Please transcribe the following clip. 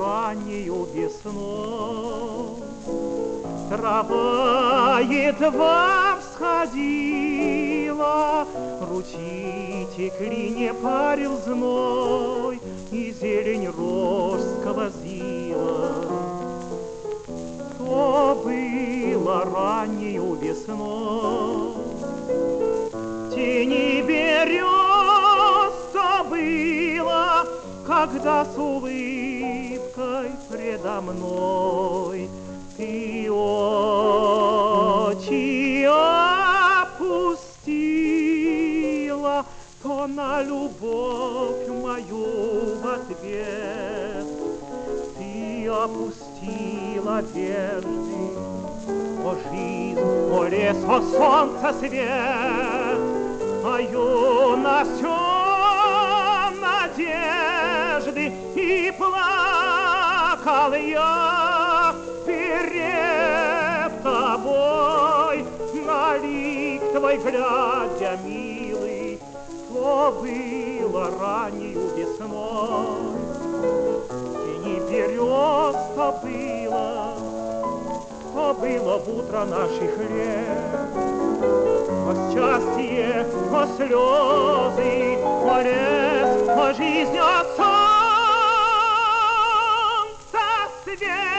раннею весной. Трава едва всходила, ручьи текли, не парил зной, и зелень рощ сквозила. То было раннею весной. Тени берез, то было, когда с улыбкой предо мной ты очи опустила, то на любовь мою в ответ ты опустила вежды. О жизнь, о лес, о солнце свет, о юность, о надежды, и плакал я перед тобой, на лик твой глядя, милый, то было раннею весной. Тени берез, то было в утро наших лет. О счастье, о слезы, о лес, о жизнь, о солнце свет.